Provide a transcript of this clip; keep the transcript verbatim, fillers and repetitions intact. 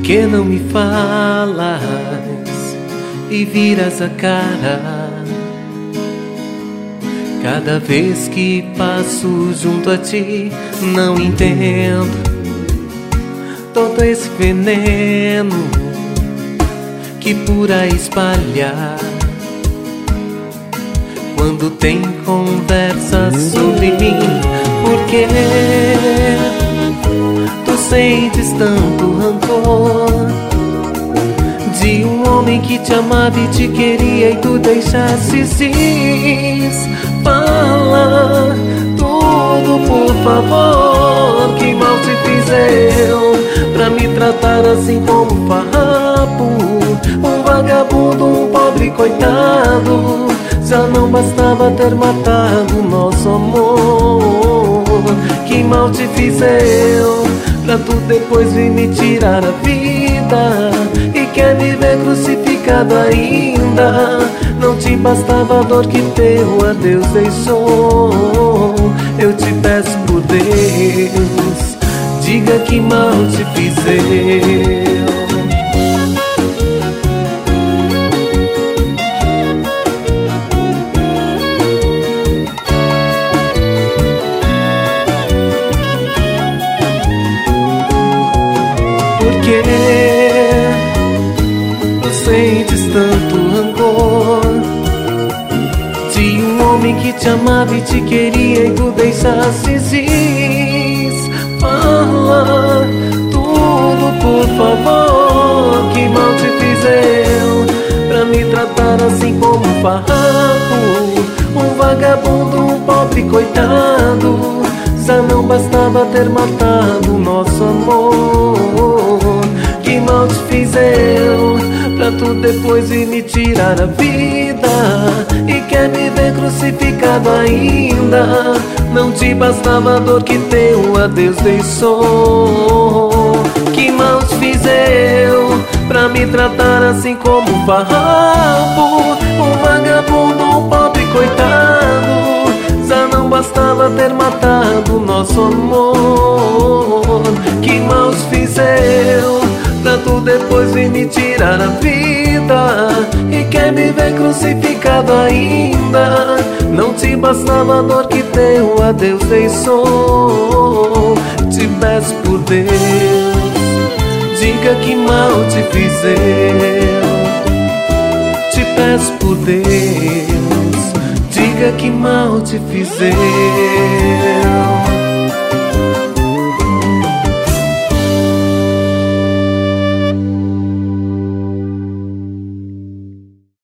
que não me falas e viras a cara cada vez que passo junto a ti? Não entendo todo esse veneno que por aí espalha quando tem conversa sobre mim. Porque tu sentes tanto rancor de um homem que te amava e te queria e tu deixastes ir. Fala tudo, por favor. Que mal te fiz eu pra me tratar assim como farrapo, um vagabundo, um pobre coitado? Já não bastava ter matado nosso amor. Que mal te fiz eu pra tu depois vir me tirar a vida e quer me ver crucificado ainda? Não te bastava a dor que teu adeus deixou. Eu te peço por Deus, diga que mal te fiz eu. Porque tu sentes tanto rancor de um homem que te amava e te queria e tu deixastes ir. Fala tudo, por favor. Que mal te fiz eu pra me tratar assim como um farrapo, um vagabundo, um pobre coitado? Já não bastava ter matado nosso amor. Que mal te fiz eu pra tu depois vir me tirar a vida e quer me ver crucificado ainda? Não te bastava a dor que teu adeus deixou. Que mal te fiz eu pra me tratar assim como um farrapo, um vagabundo, um pobre coitado? Já não bastava ter matado nosso amor. Que mal te fiz eu pra tu depois vir me tirar a vida e quer me ver crucificado ainda? Não te bastava a dor que teu adeus deixou. Te peço por Deus, diga que mal te fiz eu. Te peço por Deus, diga que mal te fiz eu.